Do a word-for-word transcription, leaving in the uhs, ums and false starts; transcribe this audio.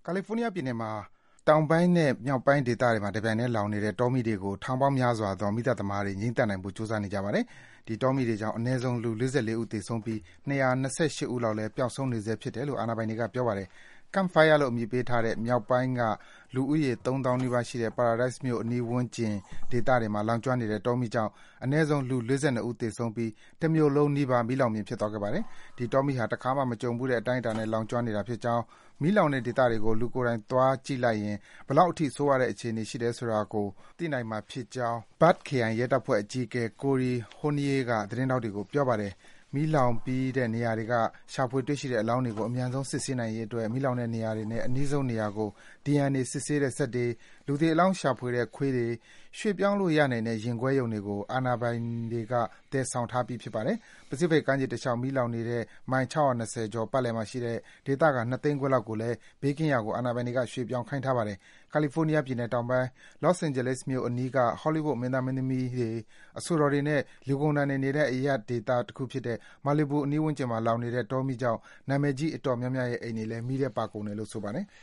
ကာလီဖိုးနီးယားပြည်နယ်မှာတောင်ပိုင်းနဲ့မြောက်ပိုင်းဒေသတွေမှာတပြိုင်တည်းလောင်နေတဲ့တောမီးတွေကိုထောင်ပေါင်းများစွာသောမီးသတ်သမားတွေငြှိမ်းသတ်နိုင်ဖို့ကြိုးစားနေကြပါတယ်။ဒီတောမီးတွေကြောင့်အနည်းဆုံးလူ၄၄ဦးသေဆုံးပြီး၂၂၈ဦးလောက်လည်းပျောက်ဆုံးနေဆဲဖြစ်တယ်လို့အာဏာပိုင်တွေကပြောပါတယ်။ Camp Fire လို့အမည်ပေးထားတဲ့မြောက်ပိုင်းကလူဦးရေသုံးသောင်းနီးပါးရှိတဲ့ Paradise မြို့အနီးဝန်းကျင်ဒေသတွေမှာလောင်ကျွမ်းနေတဲ့တောမီးကြောင့်အနည်းဆုံးလူ၄၂ဦးသေဆုံးပြီးတမြို့လုံးနီးပါးမီးလောင်ပြင်ဖြစ်သွားခဲ့ပါတယ်။ဒီတောမီးဟာတခါမှမကြုံဖူးတဲ့အတိုင်းအတာနဲ့လောင်ကျွမ်းနေတာဖြစ်ကြောင်းမီးလောင်တဲ့ဒေသတွေကိုလူကိုယ်တိုင်သွားကြည့်လိုက်ရင်ဘယ်လောက်အထိဆိုးရွားတဲ့အခြေအနေရှိတယ်ဆိုတာကိုသိနိုင်မှာဖြစ်ကြောင်း Butte ခရိုင်ရဲတပ်ဖွဲ့အကြီးအကဲ Corey Hollier ကသတင်းထောက်တွေကိုပြောပါတယ်။မီးလောင်ပြီးတဲ့နေရာတွေကရှာဖွေတွေ့ရှိတဲ့အလောင်းတွေကိုအမြန်ဆုံးစစ်ဆေးနိုင်ရေးအတွက်မီးလောင်တဲ့နေရာတွေနဲ့အနီးဆုံးနေရာကို ဒီအန်အေ စစ်ဆေးတဲ့စက်တွေ၊လူသေအလောင်းရှာဖွေတဲ့ခွေးတွေ၊ရွှေ့ပြောင်းလို့ရနိုင်တဲ့ရင်ခွဲရုံတွေကိုအာဏာပိုင်တွေကသယ်ဆောင်ထားပြီးဖြစ်ပါတယ်။ပစိဖိတ်ကမ်းခြေတလျှောက်မီးလောင်နေတဲ့မိုင်၆၂၀ကျော်ပတ်လည်မှာရှိတဲ့ဒေသခံ၂သိန်းခွဲလောက်ကိုလည်းဘေးကင်းရာကိုအာဏာပိုင်တွေကရွှေ့ပြောင်းခိုင်းထားပါတယ်။ကာလီဖိုးနီးယားပြည်နယ်တောင်ပိုင်း Los Angeles မြို့အနီးက Hollywood မင်းသားမင်းသမီးတွေ၊အဆိုတော်တွေနဲ့လူကုန်ဒဏ်တွေနေတဲ့အရပ်ဒေသတခုဖြစ်တဲ့ Malibu အနီးဝန်းကျင်မှာလောင်နေတဲ့တောမီးကြောင့်နာမည်ကြီးအတော်များများရဲ့အိမ်တွေလည်းမီးထဲပါကုန်တယ်လို့ဆိုပါတယ်။